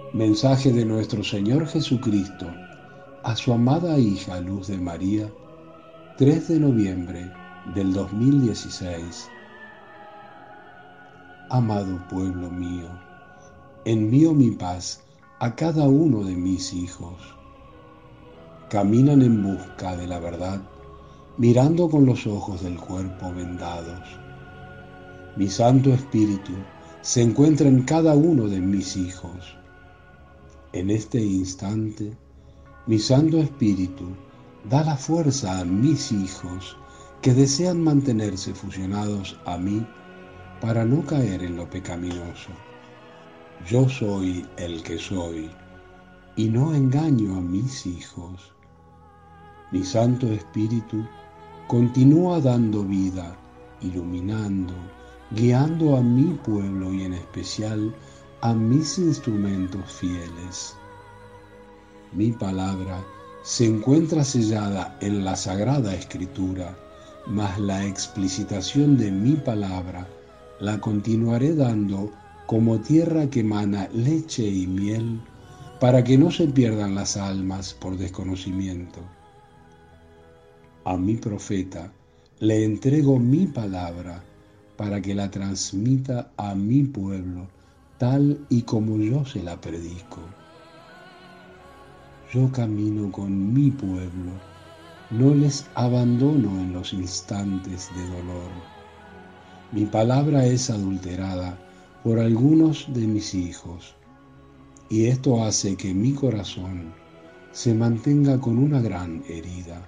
Mensaje de nuestro Señor Jesucristo a su amada hija Luz de María, 3 de noviembre del 2016. Amado pueblo mío, envío mi paz a cada uno de mis hijos. Caminan en busca de la verdad, mirando con los ojos del cuerpo vendados. Mi Santo Espíritu se encuentra en cada uno de mis hijos. En este instante, mi Santo Espíritu da la fuerza a mis hijos que desean mantenerse fusionados a mí para no caer en lo pecaminoso. Yo soy el que soy y no engaño a mis hijos. Mi Santo Espíritu continúa dando vida, iluminando, guiando a mi pueblo y en especial a mis instrumentos fieles. Mi palabra se encuentra sellada en la Sagrada Escritura, mas la explicitación de mi palabra la continuaré dando como tierra que emana leche y miel, para que no se pierdan las almas por desconocimiento. A mi profeta le entrego mi palabra para que la transmita a mi pueblo tal y como yo se la predico. Yo camino con mi pueblo, no les abandono en los instantes de dolor. Mi palabra es adulterada por algunos de mis hijos, y esto hace que mi corazón se mantenga con una gran herida.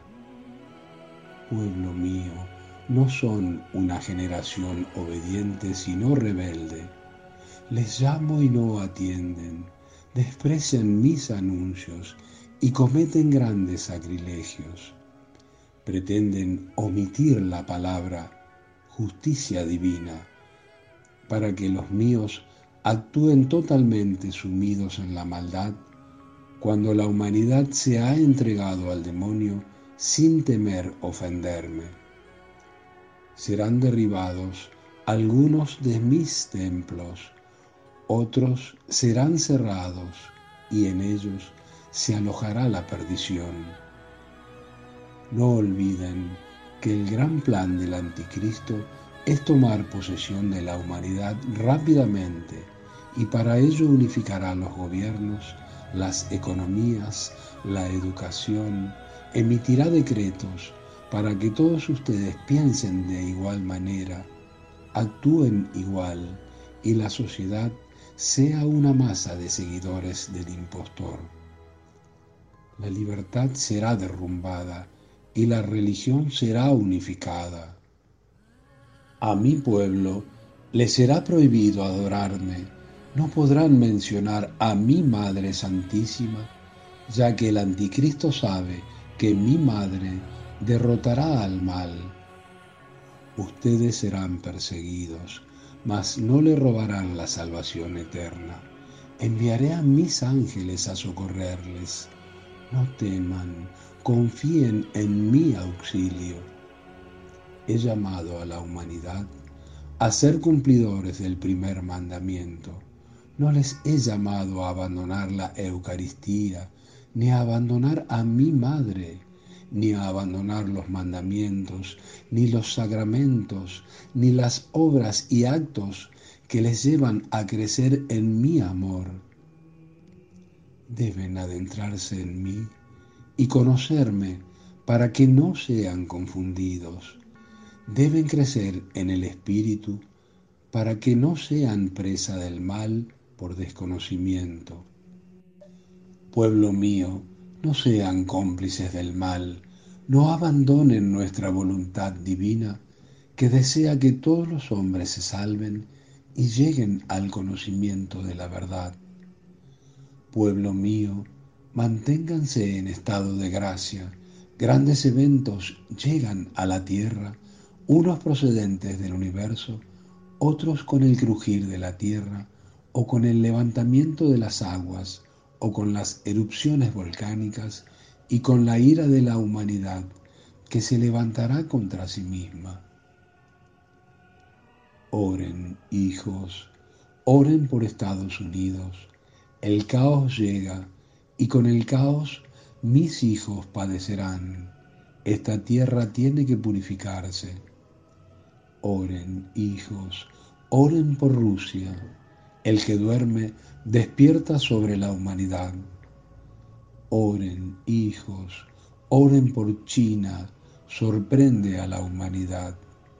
Pueblo mío, no son una generación obediente sino rebelde. Les llamo y no atienden, desprecian mis anuncios y cometen grandes sacrilegios. Pretenden omitir la palabra justicia divina para que los míos actúen totalmente sumidos en la maldad cuando la humanidad se ha entregado al demonio sin temer ofenderme. Serán derribados algunos de mis templos, otros serán cerrados y en ellos se alojará la perdición. No olviden que el gran plan del anticristo es tomar posesión de la humanidad rápidamente y para ello unificará los gobiernos, las economías, la educación, emitirá decretos para que todos ustedes piensen de igual manera, actúen igual y la sociedad sea una masa de seguidores del impostor. La libertad será derrumbada y la religión será unificada. A mi pueblo le será prohibido adorarme, no podrán mencionar a mi Madre Santísima, ya que el anticristo sabe que mi Madre derrotará al mal. Ustedes serán perseguidos, mas no le robarán la salvación eterna. Enviaré a mis ángeles a socorrerles. No teman, confíen en mi auxilio. He llamado a la humanidad a ser cumplidores del primer mandamiento. No les he llamado a abandonar la Eucaristía, ni a abandonar a mi Madre, ni a abandonar los mandamientos, ni los sacramentos, ni las obras y actos que les llevan a crecer en mi amor. Deben adentrarse en mí y conocerme para que no sean confundidos. Deben crecer en el Espíritu para que no sean presa del mal por desconocimiento. Pueblo mío, no sean cómplices del mal, no abandonen nuestra voluntad divina que desea que todos los hombres se salven y lleguen al conocimiento de la verdad. Pueblo mío, manténganse en estado de gracia. Grandes eventos llegan a la tierra, unos procedentes del universo, otros con el crujir de la tierra, o con el levantamiento de las aguas, o con las erupciones volcánicas, y con la ira de la humanidad, que se levantará contra sí misma. Oren, hijos, oren por Estados Unidos, El caos llega y con el caos mis hijos padecerán. Esta tierra tiene que purificarse. Oren, hijos, oren por Rusia. El que duerme despierta sobre la humanidad. Oren, hijos, oren por China, sorprende a la humanidad.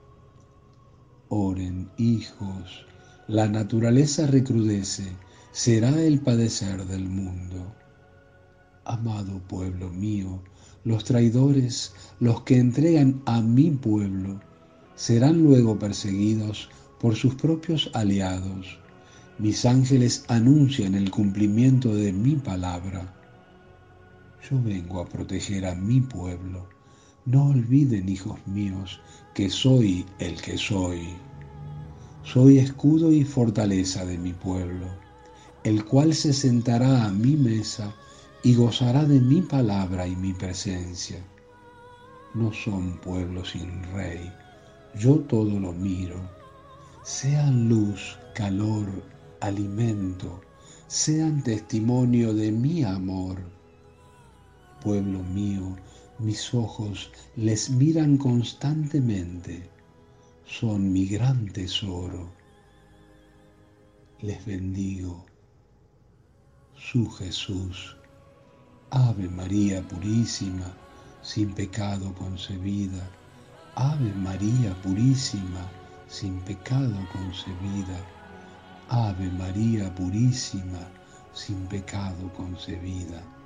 Oren, hijos, la naturaleza recrudece, será el padecer del mundo. Amado pueblo mío, los traidores, los que entregan a mi pueblo, serán luego perseguidos por sus propios aliados. Mis ángeles anuncian el cumplimiento de mi palabra. Yo vengo a proteger a mi pueblo. No olviden, hijos míos, que soy el que soy. Soy escudo y fortaleza de mi pueblo, el cual se sentará a mi mesa y gozará de mi palabra y mi presencia. No son pueblo sin rey, yo todo lo miro. Sean luz, calor, alimento, sean testimonio de mi amor. Pueblo mío, mis ojos les miran constantemente, son mi gran tesoro. Les bendigo, su Jesús. Ave María Purísima, sin pecado concebida. Ave María Purísima, sin pecado concebida. Ave María Purísima, sin pecado concebida.